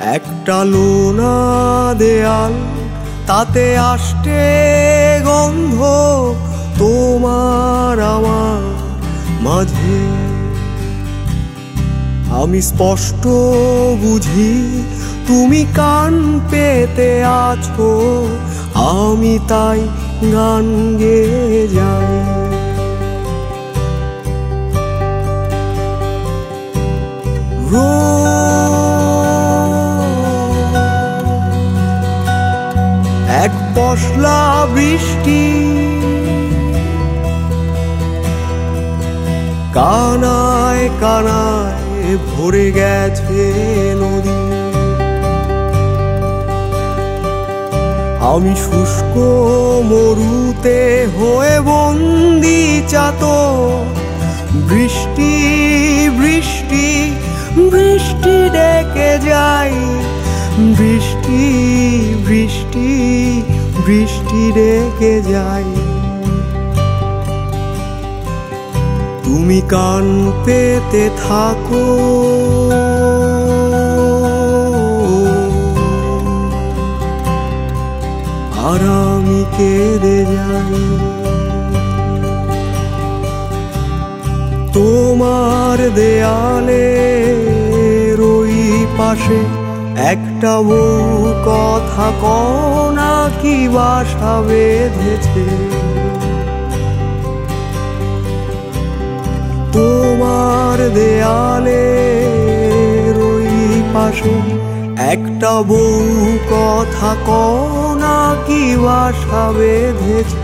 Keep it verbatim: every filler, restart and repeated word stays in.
একটা লোনা দেয়াল, তাতে আষ্টে গন্ধ তোমার আমার মাঝে। আমি স্পষ্ট বুঝি তুমি কান পেতে আছো, আমি তাই গান গেয়ে যাই। এক পশলা বৃষ্টি কানায় কানায় ভরে গেছে নদী। আমি শুষ্ক মরুতে হয়ে বন্দি চাতক। বৃষ্টি বৃষ্টি বৃষ্টি ডেকে যাই, বৃষ্টি বৃষ্টি বৃষ্টি ডেকে যাই। তুমি কান পেতে থাকো, আর আমি কেঁদে যাই। তোমার দেয়ালের ওই পাশে একটা বউ কথা কনা কি বাসা বেঁধেছে। তোমার দেয়ালের ওই পাশে একটা বউ কথা কনা কি বাসা বেঁধেছে।